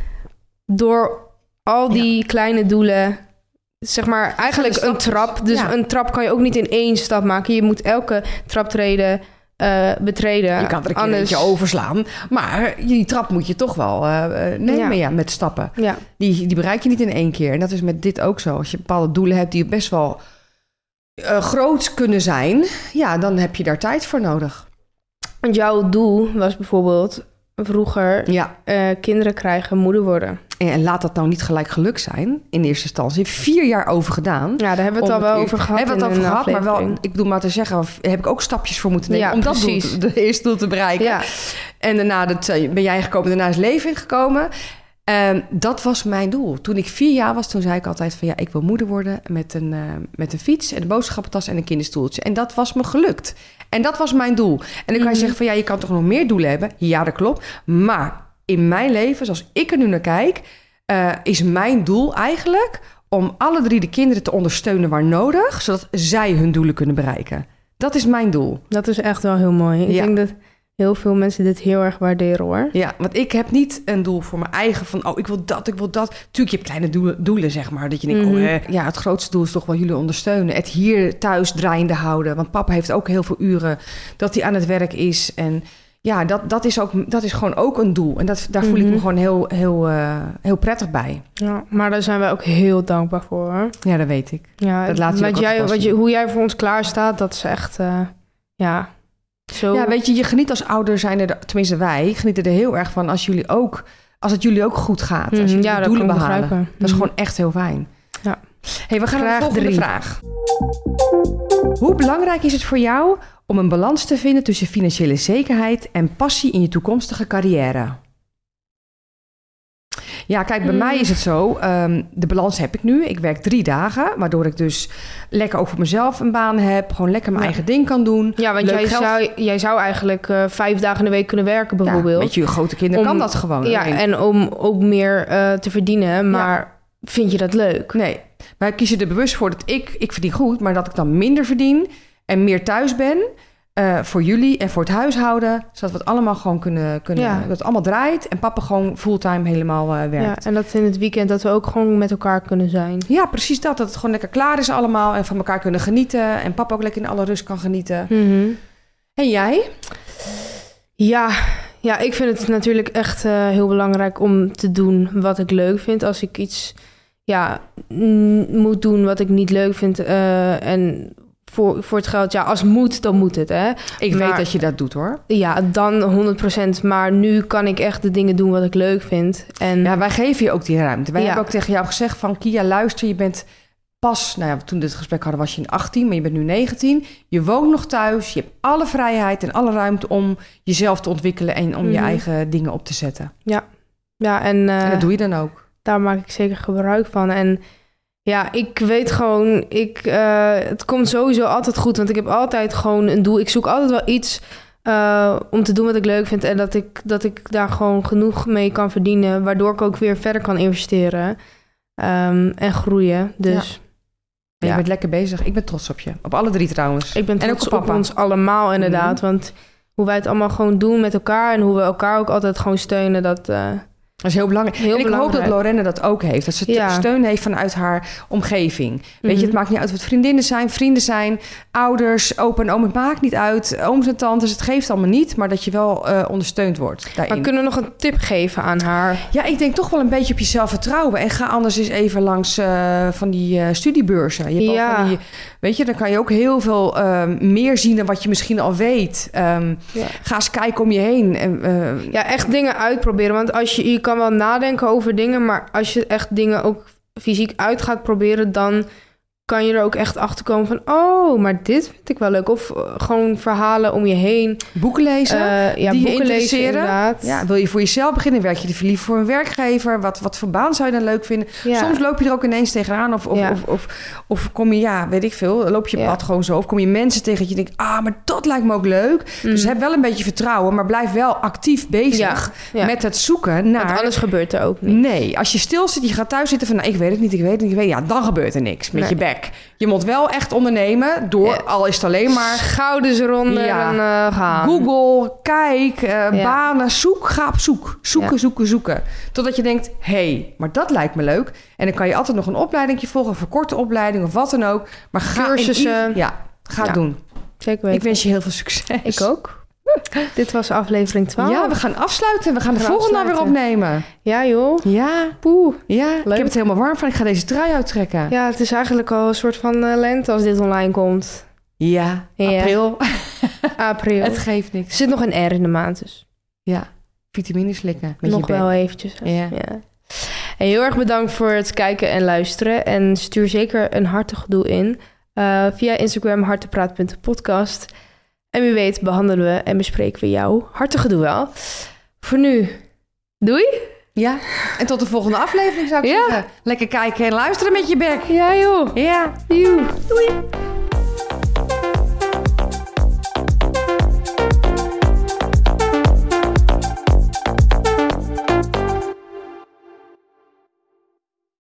Door al die ja. kleine doelen... Zeg maar, eigenlijk een trap. Dus ja. een trap kan je ook niet in één stap maken. Je moet elke traptreden uh, betreden. Je kan er een keer Anders... eentje overslaan. Maar die trap moet je toch wel uh, nemen ja. Ja, met stappen. Ja. Die, die bereik je niet in één keer. En dat is met dit ook zo. Als je bepaalde doelen hebt die best wel uh, groot kunnen zijn... ja, dan heb je daar tijd voor nodig. Want jouw doel was bijvoorbeeld vroeger ja. uh, kinderen krijgen, moeder worden. En laat dat nou niet gelijk geluk zijn, in eerste instantie. Vier jaar over gedaan. Ja, daar hebben we het al wel over gehad. Hebben we het over gehad, maar wel, ik bedoel maar te zeggen, heb ik ook stapjes voor moeten nemen ja, om precies. dat doel, de eerste doel te bereiken. Ja. En daarna dat, ben jij gekomen, daarna is leven ingekomen. Um, dat was mijn doel. Toen ik vier jaar was, toen zei ik altijd van ja, ik wil moeder worden met een, uh, met een fiets en een boodschappentas en een kinderstoeltje. En dat was me gelukt. En dat was mijn doel. En dan kan je mm-hmm. zeggen van ja, je kan toch nog meer doelen hebben? Ja, dat klopt. Maar in mijn leven, zoals ik er nu naar kijk, uh, is mijn doel eigenlijk om alle drie de kinderen te ondersteunen waar nodig, zodat zij hun doelen kunnen bereiken. Dat is mijn doel. Dat is echt wel heel mooi. Ik ja. denk dat heel veel mensen dit heel erg waarderen, hoor. Ja, want ik heb niet een doel voor mijn eigen van... oh, ik wil dat, ik wil dat. Tuurlijk, je hebt kleine doelen, doelen zeg maar. Dat je denkt, mm-hmm. oh, eh, ja, het grootste doel is toch wel jullie ondersteunen. Het hier thuis draaiende houden. Want papa heeft ook heel veel uren dat hij aan het werk is. En ja, dat, dat, is, ook, dat is gewoon ook een doel. En dat, daar voel mm-hmm. ik me gewoon heel, heel, uh, heel prettig bij. Ja, maar daar zijn wij ook heel dankbaar voor, hoor. Ja, dat weet ik. Ja, dat laat je ook jij, wat je, hoe jij voor ons klaar staat, dat is echt... Uh, ja... Zo. Ja, weet je, je geniet als ouder zijn er, tenminste wij, genieten er heel erg van als jullie ook, als het jullie ook goed gaat. Als jullie ja, doelen dat behalen. Mm-hmm. Dat is gewoon echt heel fijn. Ja. Hey, we gaan vraag naar de volgende drie. vraag. Hoe belangrijk is het voor jou om een balans te vinden tussen financiële zekerheid en passie in je toekomstige carrière. Ja, kijk, bij mm. mij is het zo. Um, de balans heb ik nu. Ik werk drie dagen, waardoor ik dus lekker ook voor mezelf een baan heb. Gewoon lekker mijn ja. eigen ding kan doen. Ja, want jij zou, jij zou eigenlijk uh, vijf dagen in de week kunnen werken bijvoorbeeld. Ja, met je grote kinderen om, kan dat gewoon. Ja, alleen. En om ook meer uh, te verdienen. Maar ja. vind je dat leuk? Nee, wij kiezen er bewust voor dat ik, ik verdien goed, maar dat ik dan minder verdien en meer thuis ben. Uh, voor jullie en voor het huishouden. Zodat we het allemaal gewoon kunnen... kunnen ja. Dat het allemaal draait. En papa gewoon fulltime helemaal uh, werkt. Ja, en dat in het weekend dat we ook gewoon met elkaar kunnen zijn. Ja, precies dat. Dat het gewoon lekker klaar is allemaal. En van elkaar kunnen genieten. En papa ook lekker in alle rust kan genieten. Mm-hmm. En jij? Ja, ja, ik vind het natuurlijk echt uh, heel belangrijk om te doen wat ik leuk vind. Als ik iets ja, n- moet doen wat ik niet leuk vind... Uh, en... Voor, voor het geld, ja, als het moet, dan moet het, hè. Ik maar, weet dat je dat doet, hoor. Ja, dan honderd procent. Maar nu kan ik echt de dingen doen wat ik leuk vind. En ja, wij geven je ook die ruimte. Wij ja. hebben ook tegen jou gezegd van... Kia, luister, je bent pas... Nou ja, toen dit gesprek hadden was je in achttien, maar je bent nu negentien. Je woont nog thuis. Je hebt alle vrijheid en alle ruimte om jezelf te ontwikkelen... en om mm-hmm. je eigen dingen op te zetten. Ja, ja en, uh, en dat doe je dan ook. Daar maak ik zeker gebruik van. En... Ja, ik weet gewoon, ik, uh, het komt sowieso altijd goed. Want ik heb altijd gewoon een doel. Ik zoek altijd wel iets uh, om te doen wat ik leuk vind. En dat ik, dat ik daar gewoon genoeg mee kan verdienen. Waardoor ik ook weer verder kan investeren. Um, en groeien. Dus, ja. En je ja. bent lekker bezig. Ik ben trots op je. Op alle drie trouwens. Ik ben trots en ook op, op papa. ons allemaal inderdaad. Mm-hmm. Want hoe wij het allemaal gewoon doen met elkaar. En hoe we elkaar ook altijd gewoon steunen. Dat... Uh, Dat is heel belangrijk. Heel en ik belangrijk. hoop dat Lorenne dat ook heeft. Dat ze ja. steun heeft vanuit haar omgeving. Mm-hmm. Weet je, het maakt niet uit of het vriendinnen zijn, vrienden zijn, ouders, opa en oom. Het maakt niet uit. Ooms en tantes, het geeft allemaal niet. Maar dat je wel uh, ondersteund wordt daarin. Maar kunnen we nog een tip geven aan haar? Ja, ik denk toch wel een beetje op jezelf vertrouwen. En ga anders eens even langs uh, van die uh, studiebeurzen. Je hebt ja. van die, weet je, dan kan je ook heel veel uh, meer zien dan wat je misschien al weet. Um, ja. Ga eens kijken om je heen. En, uh, ja, echt dingen uitproberen. Want als je, je kan wel nadenken over dingen, maar als je echt dingen ook fysiek uit gaat proberen, dan kan je er ook echt achter komen van, oh, maar dit vind ik wel leuk. Of uh, gewoon verhalen om je heen. Boeken lezen, uh, ja, die boeken je lezen inderdaad. Ja, wil je voor jezelf beginnen? Werk je liever liever voor een werkgever? Wat, wat voor baan zou je dan leuk vinden? Ja. Soms loop je er ook ineens tegenaan. Of, of, ja. of, of, of kom je, ja, weet ik veel, loop je ja. pad gewoon zo. Of kom je mensen tegen dat je denkt, ah, maar dat lijkt me ook leuk. Mm. Dus heb wel een beetje vertrouwen, maar blijf wel actief bezig ja. Ja. met het zoeken naar... Want alles gebeurt er ook niet. Nee, als je stil zit, je gaat thuis zitten van, nou, ik weet het niet, ik weet het niet, ik weet het. Ja, dan gebeurt er niks met nee. je bek. Je moet wel echt ondernemen door, ja. al is het alleen maar... Schouders eronder ja. en uh, gaan. Google, kijk, uh, ja. banen, zoek, ga op zoek. Zoeken, ja. zoeken, zoeken. Totdat je denkt, hé, hey, maar dat lijkt me leuk. En dan kan je altijd nog een opleiding volgen, een verkorte opleiding of wat dan ook. Maar ga cursussen. In, ja, ga ja. het doen. Zeker weten. Ik wens je heel veel succes. Ik ook. Dit was aflevering twaalf. Ja, we gaan afsluiten. We gaan we de gaan volgende weer opnemen. Ja, joh. Ja. Poeh. Ja, leuk. Ik heb het helemaal warm van. Ik ga deze trui uittrekken. Ja, het is eigenlijk al een soort van uh, lente als dit online komt. Ja, ja. april. April. Het geeft niks. Er zit nog een R in de maand dus. Ja, vitamine slikken. Met nog je wel eventjes. Ja. ja. En heel erg bedankt voor het kijken en luisteren. En stuur zeker een hartig doel in. Uh, via Instagram hartepraat punt podcast. En wie weet behandelen we en bespreken we jouw hartige doel wel. Voor nu, doei. Ja, en tot de volgende aflevering zou ik ja. zeggen. Lekker kijken en luisteren met je bek. Ja joh. Ja. Joe. Doei.